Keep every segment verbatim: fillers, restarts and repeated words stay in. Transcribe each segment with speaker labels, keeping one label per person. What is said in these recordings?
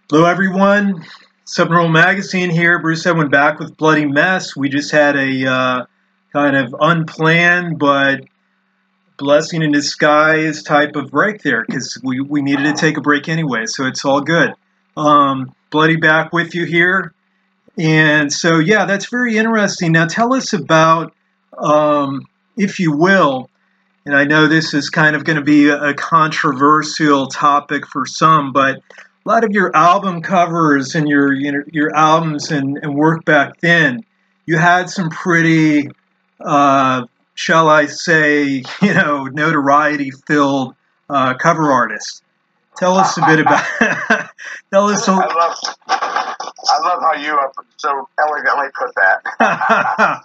Speaker 1: Hello, everyone. Subnormal Magazine here. Bruce Edwin back with Bloody Mess. We just had a uh, kind of unplanned but blessing in disguise type of break there because we, we needed to take a break anyway, so it's all good. Um, Bloody back with you here. And so, yeah, that's very interesting. Now, tell us about, um, if you will, and I know this is kind of going to be a controversial topic for some, but a lot of your album covers and your you know, your albums and, and work back then, you had some pretty, uh, shall I say, you know, notoriety-filled uh, cover artists. Tell us a bit about. Tell us. A,
Speaker 2: I love, I love how you uh, so elegantly put that.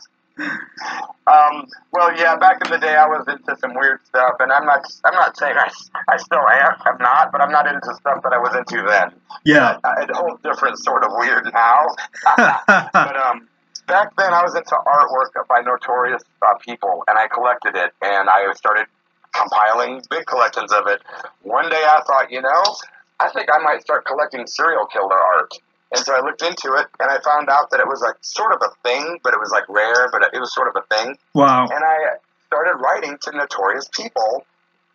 Speaker 2: um, well, yeah, back in the day, I was into some weird stuff, and I'm not, I'm not saying I, I still am, I'm not, but I'm not into stuff that I was into then.
Speaker 1: Yeah,
Speaker 2: a whole different sort of weird now. But um, back then, I was into artwork by notorious uh, people, and I collected it, and I started compiling big collections of it. One day, I thought, you know, I think I might start collecting serial killer art. And so I looked into it, and I found out that it was like sort of a thing, but it was like rare, but it was sort of a thing.
Speaker 1: Wow.
Speaker 2: And I started writing to notorious people,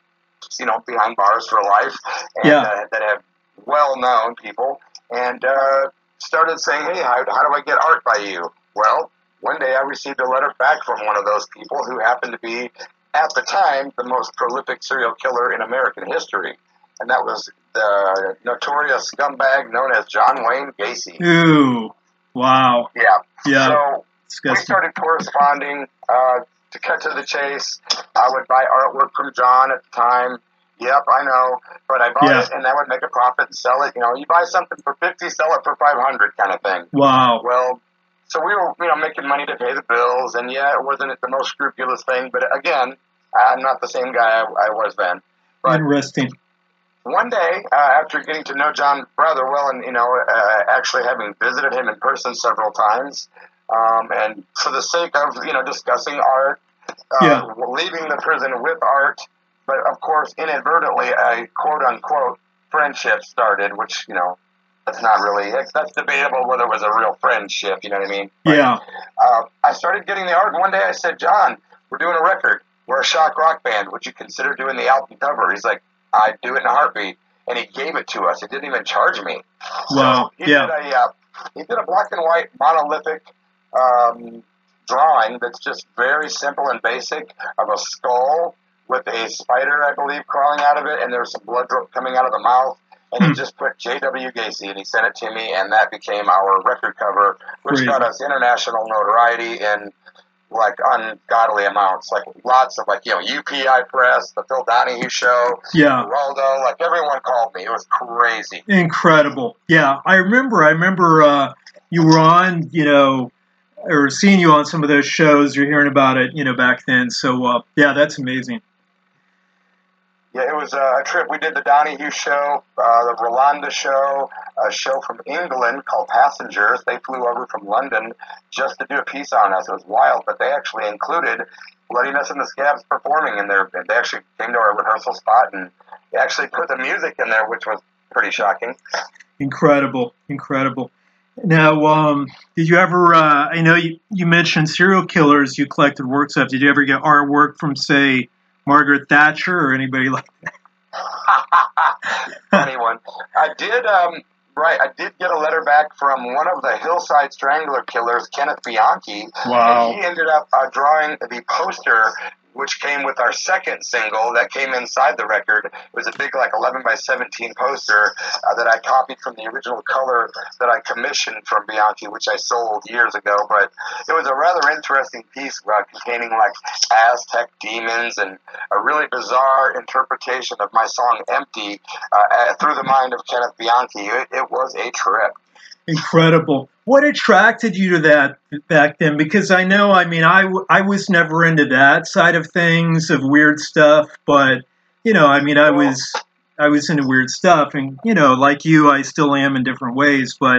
Speaker 2: you know, behind bars for life, and
Speaker 1: Yeah.
Speaker 2: uh, that have well-known people, and uh, started saying, hey, how, how do I get art by you? Well, one day I received a letter back from one of those people who happened to be, at the time, the most prolific serial killer in American history. And that was the notorious scumbag known as John Wayne Gacy.
Speaker 1: Ooh, wow.
Speaker 2: Yeah.
Speaker 1: Yeah.
Speaker 2: So
Speaker 1: Disgusting.
Speaker 2: we started corresponding. Uh, to cut to the chase, I would buy artwork from John at the time. Yep, I know. But I bought
Speaker 1: Yeah.
Speaker 2: it, and I would make a profit and sell it. You know, you buy something for fifty, sell it for five hundred, kind of thing.
Speaker 1: Wow.
Speaker 2: Well, so we were, you know, making money to pay the bills, and yeah, it wasn't the most scrupulous thing. But again, I'm not the same guy I, I was then. But
Speaker 1: Interesting.
Speaker 2: one day, uh, after getting to know John rather well, and you know, uh, actually having visited him in person several times, um, and for the sake of you know discussing art, uh,
Speaker 1: Yeah.
Speaker 2: leaving the prison with art, but of course inadvertently a quote unquote friendship started, which you know that's not really that's, that's debatable whether it was a real friendship. You know what I mean? But,
Speaker 1: Yeah.
Speaker 2: uh, I started getting the art, and one day I said, John, we're doing a record. We're a shock rock band. Would you consider doing the album cover? He's like, I'd do it in a heartbeat. And he gave it to us. He didn't even charge me.
Speaker 1: Wow.
Speaker 2: So he
Speaker 1: Yeah.
Speaker 2: did a uh, he did a black and white monolithic um, drawing that's just very simple and basic of a skull with a spider, I believe, crawling out of it, and there's some blood drip coming out of the mouth. And
Speaker 1: Hmm.
Speaker 2: he just put J W Gacy, and he sent it to me, and that became our record cover, which
Speaker 1: Crazy.
Speaker 2: got us international notoriety and like ungodly amounts, like lots of like, you know, U P I Press, the Phil Donahue Show,
Speaker 1: Yeah.
Speaker 2: Geraldo, like everyone called me. It was crazy.
Speaker 1: Incredible. Yeah. I remember, I remember, uh, you were on, you know, or seeing you on some of those shows. You're hearing about it, you know, back then. So, uh, yeah, that's amazing.
Speaker 2: Yeah, it was uh, a trip. We did the Donahue Show, uh, the Rolanda Show, a show from England called Passengers. They flew over from London just to do a piece on us. It was wild, but they actually included Bloody Mess and the Scabs performing in there. They actually came to our rehearsal spot and they actually put the music in there, which was pretty shocking.
Speaker 1: Incredible. Incredible. Now, um, did you ever, uh, I know you, you mentioned serial killers, you collected works of. Did you ever get artwork from, say, Margaret Thatcher or anybody like that?
Speaker 2: Anyone. I did, um, right, I did get a letter back from one of the Hillside Strangler killers, Kenneth Bianchi.
Speaker 1: Wow.
Speaker 2: And he ended up uh, drawing the poster, which came with our second single that came inside the record. It was a big, like, eleven by seventeen poster uh, that I copied from the original color that I commissioned from Bianchi, which I sold years ago. But it was a rather interesting piece uh, containing, like, Aztec demons and a really bizarre interpretation of my song Empty uh, through the mind of Kenneth Bianchi. It, it was a trip.
Speaker 1: Incredible. What attracted you to that back then? Because I know, I mean, I, w- I was never into that side of things, of weird stuff, but, you know, I mean, I was, I was into weird stuff, and, you know, like you, I still am in different ways, but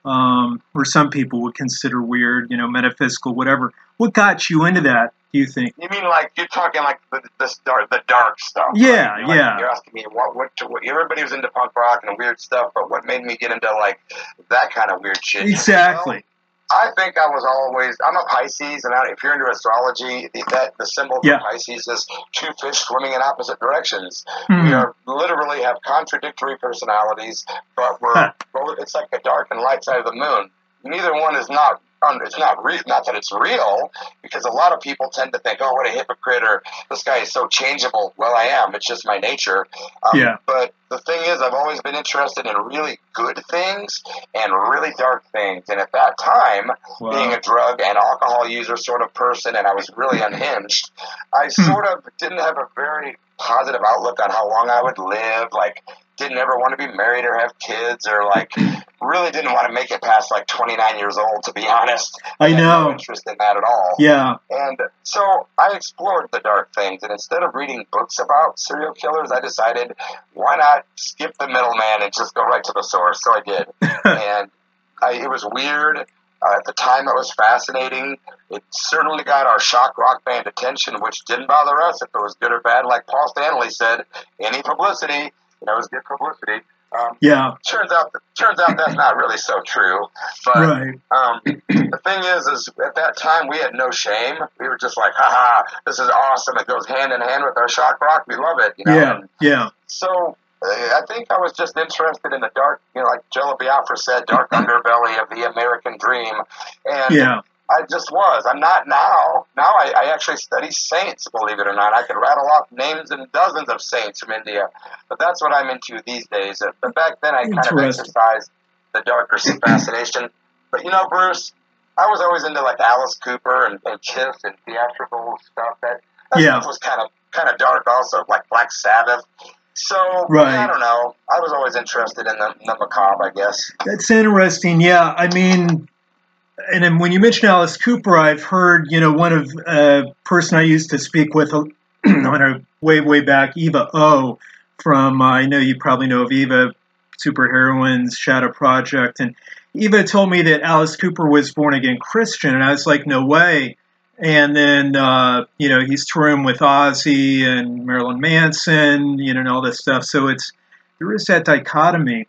Speaker 1: um, or some people would consider weird, you know, metaphysical, whatever. What got you into that, do you think?
Speaker 2: You mean like you're talking like the the dark, the dark stuff?
Speaker 1: Yeah,
Speaker 2: right? You're
Speaker 1: yeah.
Speaker 2: Like, you're asking me what what, to, what everybody was into punk rock and weird stuff, but what made me get into like that kind of weird shit?
Speaker 1: Exactly.
Speaker 2: Well, I think I was always. I'm a Pisces, and I, if you're into astrology, the, that the symbol for
Speaker 1: yeah.
Speaker 2: Pisces is two fish swimming in opposite directions.
Speaker 1: Mm-hmm.
Speaker 2: We are literally have contradictory personalities, but we're
Speaker 1: huh.
Speaker 2: it's like the dark and light side of the moon. Neither one is not. It's not real. Not that it's real, because a lot of people tend to think, "Oh, what a hypocrite!" or "This guy is so changeable." Well, I am. It's just my nature. Um,
Speaker 1: yeah.
Speaker 2: But the thing is, I've always been interested in really good things and really dark things. And at that time, wow. being a drug and alcohol user sort of person, and I was really unhinged, I sort of didn't have a very positive outlook on how long I would live. Like, didn't ever want to be married or have kids, or like really didn't want to make it past like twenty-nine years old, to be honest.
Speaker 1: I, I
Speaker 2: had
Speaker 1: know.
Speaker 2: no interest in that at all.
Speaker 1: Yeah.
Speaker 2: And so I explored the dark things, and instead of reading books about serial killers, I decided, why not skip the middleman and just go right to the source? So I did. And I, it was weird. Uh, at the time, it was fascinating. It certainly got our shock rock band attention, which didn't bother us if it was good or bad. Like Paul Stanley said, any publicity, you know, is good publicity. Um,
Speaker 1: yeah.
Speaker 2: Turns out, turns out that's not really so true. But
Speaker 1: right.
Speaker 2: um, the thing is, is at that time we had no shame. We were just like, "Ha ha, this is awesome! It goes hand in hand with our shock rock. We love it." You know?
Speaker 1: Yeah.
Speaker 2: And
Speaker 1: yeah.
Speaker 2: So uh, I think I was just interested in the dark, you know, like Jello Biafra said, dark underbelly of the American dream. And
Speaker 1: yeah.
Speaker 2: I just was. I'm not now. Now I, I actually study saints, believe it or not. I could rattle off names and dozens of saints from India. But that's what I'm into these days. But back then I kind of exercised the darker fascination. But you know, Bruce, I was always into like Alice Cooper and, and Kiss and theatrical stuff. That, that
Speaker 1: yeah.
Speaker 2: stuff was kind of kind of dark also, like Black Sabbath. So,
Speaker 1: right.
Speaker 2: I don't know. I was always interested in the, the macabre, I guess.
Speaker 1: That's interesting. Yeah, I mean... And then when you mention Alice Cooper, I've heard, you know, one of a uh, person I used to speak with on a way, way back, Eva O, from, uh, I know you probably know of Eva, Superheroines, Shadow Project. And Eva told me that Alice Cooper was born-again Christian, and I was like, no way. And then, uh, you know, he's touring with Ozzy and Marilyn Manson, you know, and all this stuff. So it's, there is that dichotomy.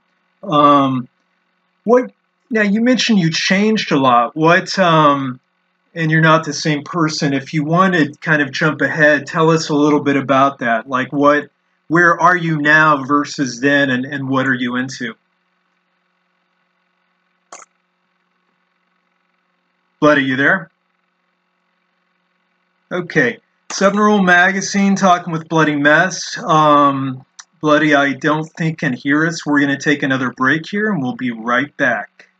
Speaker 1: Um, what... Now, you mentioned you changed a lot. What, um, and you're not the same person. If you want to kind of jump ahead, tell us a little bit about that. Like, what, where are you now versus then, and, and what are you into? Bloody, you there? Okay. Subnormal Magazine, talking with Bloody Mess. Um, Bloody, I don't think can hear us. We're going to take another break here, and we'll be right back.